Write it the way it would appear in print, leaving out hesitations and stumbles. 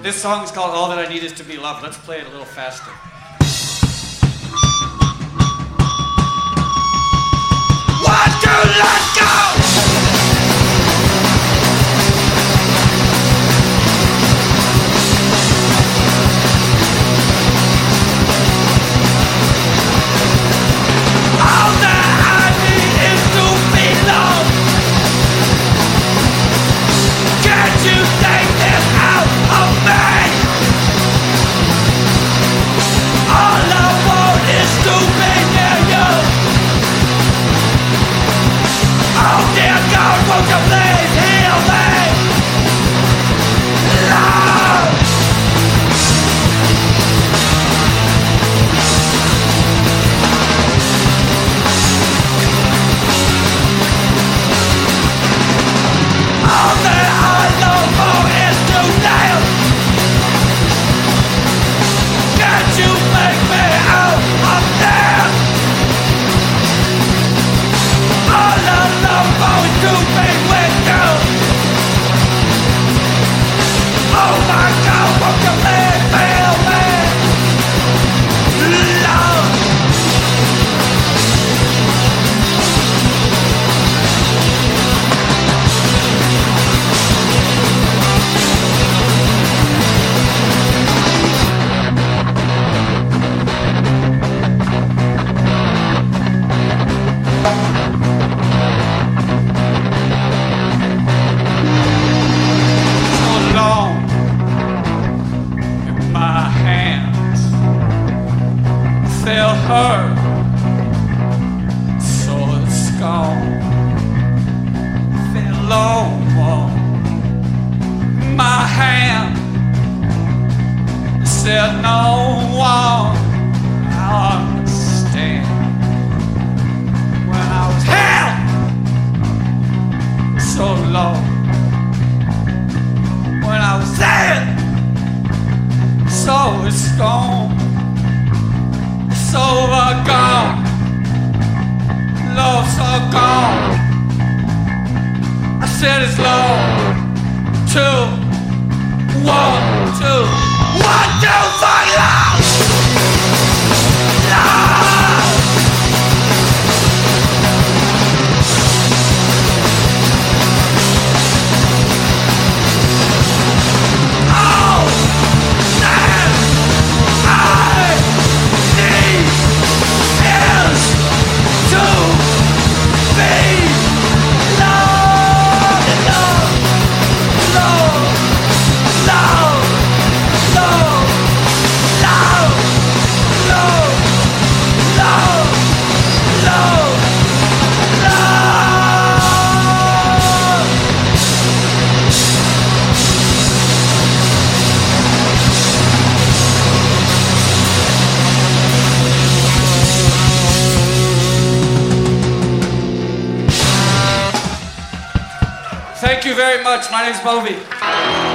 This song is called All That I Need Is to Be Loved. Let's play it a little faster. One, two, let's go! All that I need is to be loved. Can't you take this out of me? All I want is to be near you. Oh dear God, won't you please heal me? Love. All that I long for is to live. Can't you make me out of there? All I long for is to be with you. Oh my God, won't you please feel me? Love. Feel hurt, so it's gone. Feel alone, my hand said no one understand. When I was held so low, when I was there, so it's gone. It's over, gone. Love's all gone. I said it's low. 2, 1, 2, 1, 2 for love. Love. Oh, man, I need is to be loved, love, love, love, love, love, love, love, love, love. Thank you very much. My name's Bovey.